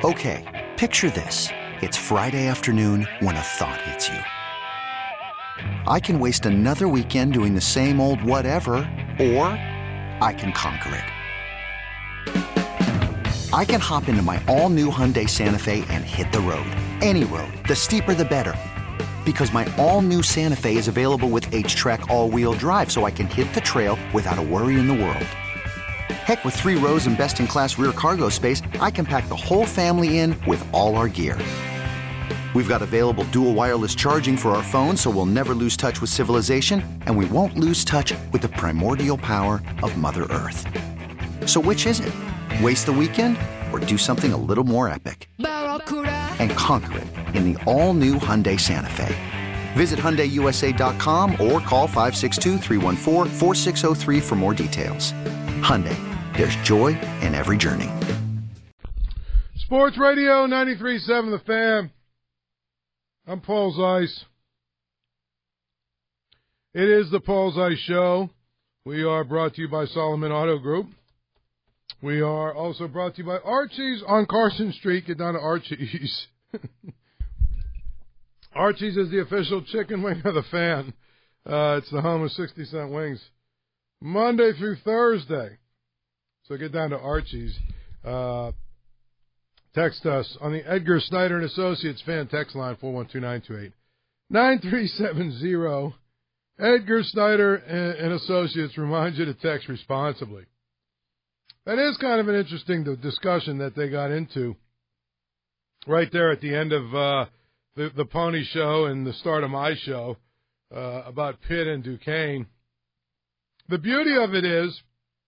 Okay, picture this. It's Friday afternoon when a thought hits you. I can waste another weekend doing the same old whatever, or I can conquer it. I can hop into my all-new Hyundai Santa Fe and hit the road. Any road. The steeper, the better. Because my all-new Santa Fe is available with H-Track all-wheel drive, so I can hit the trail without a worry in the world. Heck, with 3 rows and best-in-class rear cargo space, I can pack the whole family in with all our gear. We've got available dual wireless charging for our phones, so we'll never lose touch with civilization, and we won't lose touch with the primordial power of Mother Earth. So which is it? Waste the weekend or do something a little more epic? And conquer it in the all-new Hyundai Santa Fe. Visit HyundaiUSA.com or call 562-314-4603 for more details. Hyundai, there's joy in every journey. Sports Radio 93.7 The Fan. I'm Paul Zeiss. It is the Paul Zeiss Show. We are brought to you by Solomon Auto Group. We are also brought to you by Archie's on Carson Street. Get down to Archie's. Archie's is the official chicken wing of the Fan. It's the home of 60-cent wings. Monday through Thursday. So get down to Archie's. Text us on the Edgar Snyder and Associates Fan text line, 412-928-9370. Edgar Snyder and Associates remind you to text responsibly. That is kind of an interesting discussion that they got into right there at the end of the Pony Show and the start of my show about Pitt and Duquesne. The beauty of it is,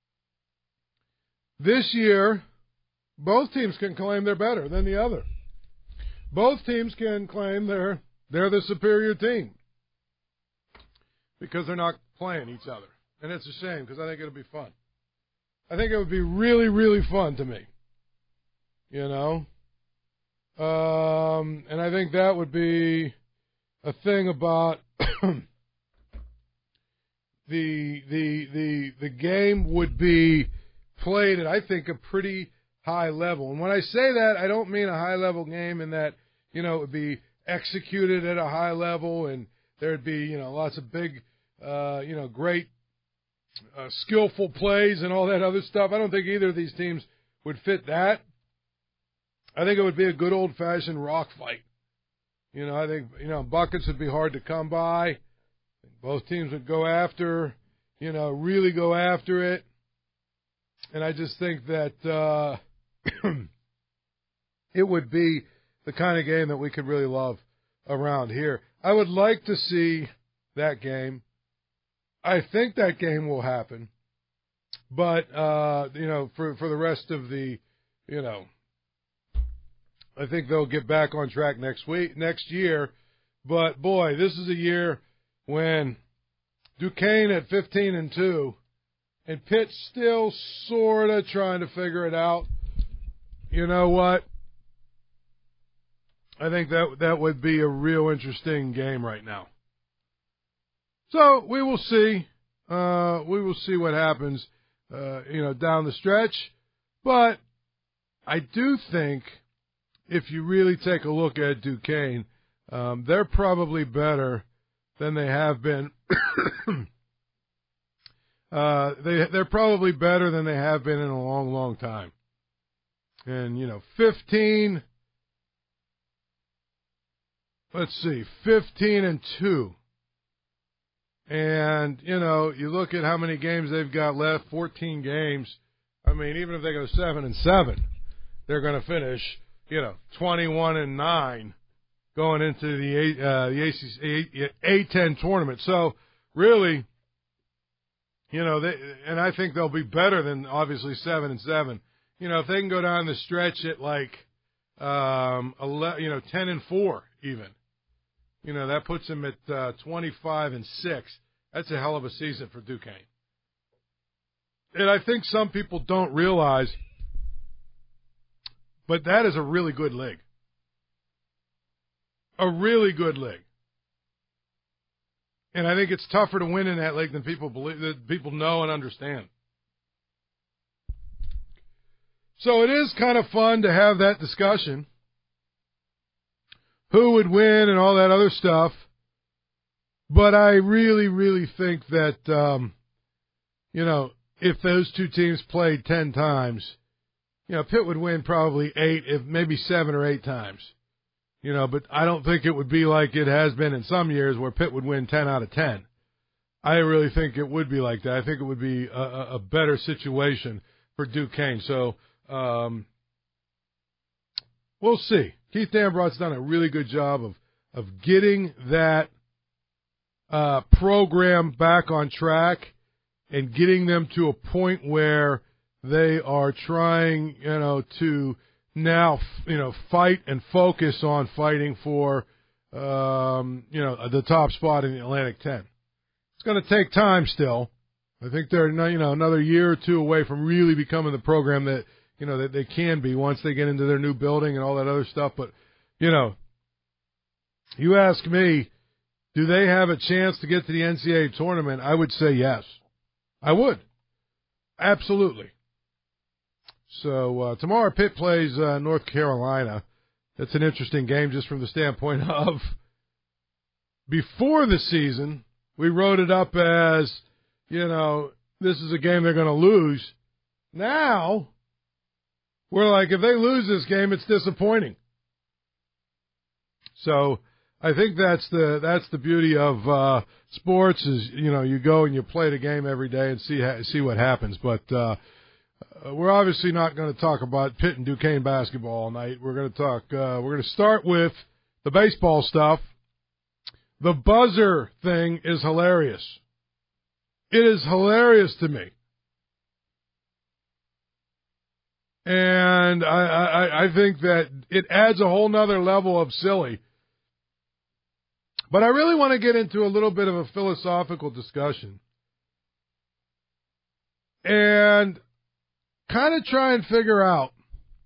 this year, both teams can claim they're better than the other. Both teams can claim they're the superior team because they're not playing each other. And it's a shame because I think it'll be fun. I think it would be really, really fun to me. You know? And I think that would be a thing about the game would be played at, I think, a pretty high level. And when I say that, I don't mean a high-level game in that, it would be executed at a high level and there'd be, lots of big, great, skillful plays and all that other stuff. I don't think either of these teams would fit that. I think it would be a good old-fashioned rock fight. I think, buckets would be hard to come by. Both teams would go after, really go after it. And I just think that it would be the kind of game that we could really love around here. I would like to see that game. I think that game will happen. But, for the rest of the, I think they'll get back on track next year. But, boy, this is a year when Duquesne at 15-2 and Pitt still sort of trying to figure it out. You know what? I think that would be a real interesting game right now. So we will see. We will see what happens, down the stretch. But I do think if you really take a look at Duquesne, they're probably better than they have been. They're probably better than they have been in a long, long time. And, 15-2. And, you look at how many games they've got left, 14 games. I mean, even if they go 7-7, they're going to finish, 21-9 going into the A10 tournament. So, really, and I think they'll be better than, obviously, 7-7. If they can go down the stretch at, 10-4 even, that puts them at 25-6. That's a hell of a season for Duquesne. And I think some people don't realize, but that is a really good league. A really good league. And I think it's tougher to win in that league than people believe, that people know and understand. So it is kind of fun to have that discussion. Who would win and all that other stuff. But I really, really think that, if those two teams played 10 times, Pitt would win probably 8, if maybe 7 or 8 times. But I don't think it would be like it has been in some years where Pitt would win 10 out of 10. I really think it would be like that. I think it would be a better situation for Duquesne. So we'll see. Keith Dambrot's done a really good job of getting that program back on track and getting them to a point where they are trying, to now, fight and focus on fighting for, the top spot in the Atlantic 10. It's going to take time still. I think they're, another year or two away from really becoming the program that, that they can be once they get into their new building and all that other stuff. But, you ask me, do they have a chance to get to the NCAA tournament? I would say yes. I would. Absolutely. So tomorrow Pitt plays North Carolina. That's an interesting game just from the standpoint of before the season, we wrote it up as, this is a game they're going to lose. Now, we're like, if they lose this game, it's disappointing. So I think that's the beauty of sports is, you go and you play the game every day and see what happens. But we're obviously not going to talk about Pitt and Duquesne basketball all night. We're going to talk. We're going to start with the baseball stuff. The buzzer thing is hilarious. It is hilarious to me. And I think that it adds a whole nother level of silly. But I really want to get into a little bit of a philosophical discussion. And kind of try and figure out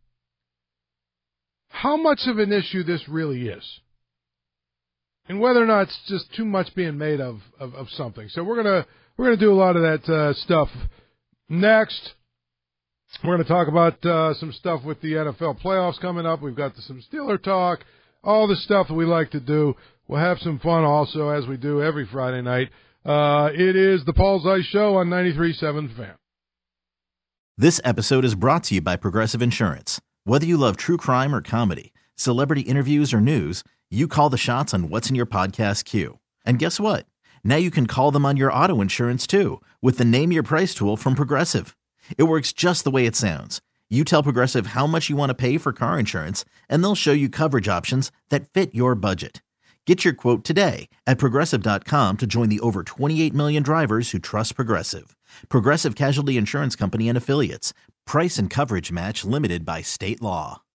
how much of an issue this really is. And whether or not it's just too much being made of something. So we're gonna do a lot of that stuff next. We're gonna talk about some stuff with the NFL playoffs coming up. We've got some Steeler talk, all the stuff that we like to do. We'll have some fun also, as we do every Friday night. It is the Paul Zeiss Show on 93.7 Fan. This episode is brought to you by Progressive Insurance. Whether you love true crime or comedy, celebrity interviews or news, you call the shots on what's in your podcast queue. And guess what? Now you can call them on your auto insurance too with the Name Your Price tool from Progressive. It works just the way it sounds. You tell Progressive how much you want to pay for car insurance, and they'll show you coverage options that fit your budget. Get your quote today at Progressive.com to join the over 28 million drivers who trust Progressive. Progressive Casualty Insurance Company and Affiliates. Price and coverage match limited by state law.